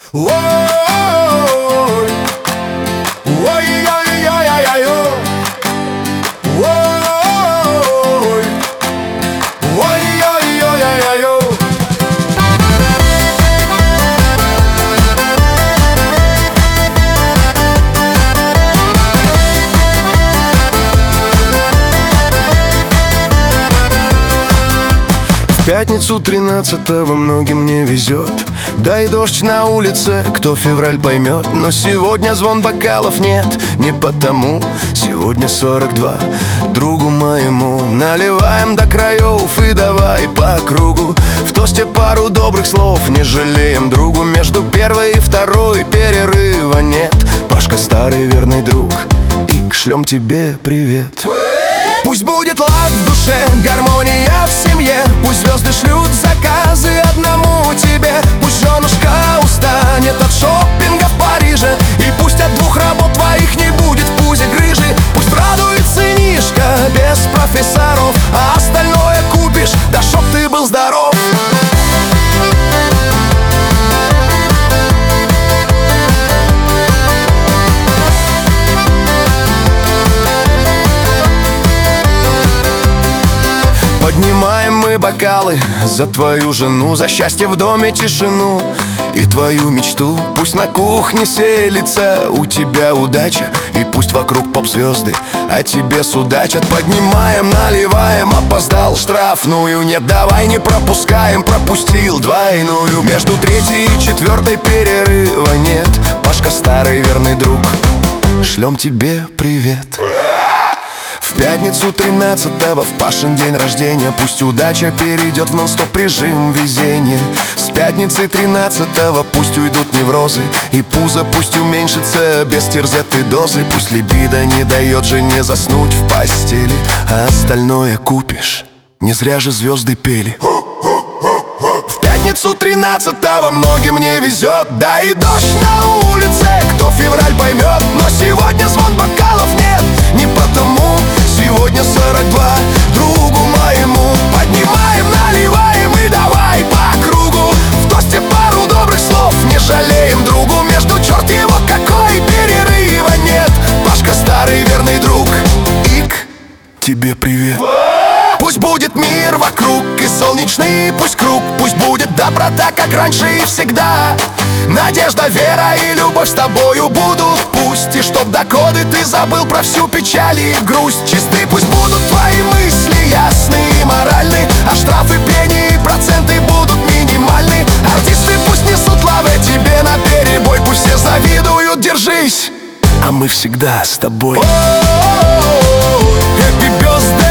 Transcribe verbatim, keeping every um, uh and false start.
Ой, ой-ой-ой-ой-ой-ой, ой, ой-ой-ой-ой-ой-ой. В пятницу тринадцатого многим не везет, да и дождь на улице, кто февраль поймет. Но сегодня звон бокалов нет, не потому. Сегодня сорок два, другу моему наливаем до краев и давай по кругу. В тосте пару добрых слов, не жалеем другу. Между первой и второй перерыва нет. Пашка старый верный друг, и шлем тебе привет. Пусть будет лад в душе, гармония в семье. Пусть звезды шлют заказы одному тебе. Пусть женушка устанет от шопинга в Париже, и пусть от двух работ твоих не будет в пузе грыжи. Пусть радует сынишка без профессоров, а остальное купишь, да чтоб ты был здоров. Поднимаем мы бокалы за твою жену, за счастье в доме, тишину и твою мечту. Пусть на кухне селится у тебя удача, и пусть вокруг поп-звезды, а тебе судачат. Поднимаем, наливаем, опоздал штрафную нет, давай не пропускаем, пропустил двойную. Между третьей и четвертой перерыва нет. Пашка старый верный друг, шлем тебе привет. В пятницу тринадцатого, в Пашин день рождения, пусть удача перейдет в нон-стоп режим везения. С пятницы тринадцатого пусть уйдут неврозы, и пузо пусть уменьшится без терзетой дозы. Пусть либидо не дает жене заснуть в постели, а остальное купишь, не зря же звезды пели. В пятницу тринадцатого многим не везет, да и дождь на улице, кто февраль поймет. Но сегодня звон бокалов нет, не потому. Сегодня сорок два, другу моему поднимаем, наливаем и давай по кругу. В тосте пару добрых слов, не жалеем другу. Между черт его какой, перерыва нет. Пашка старый верный друг, ик, тебе привет. Пусть будет мир вокруг и солнечный пусть круг. Пусть будет доброта, как раньше и всегда. Надежда, вера и любовь с тобою будут. Пусть и чтоб до коды ты забыл про всю печаль и грусть. Чисты пусть будут твои мысли, ясны и моральны, а штрафы, пени и проценты будут минимальны. Артисты пусть несут лавы тебе на перебой. Пусть все завидуют, держись, а мы всегда с тобой. Happy birthday.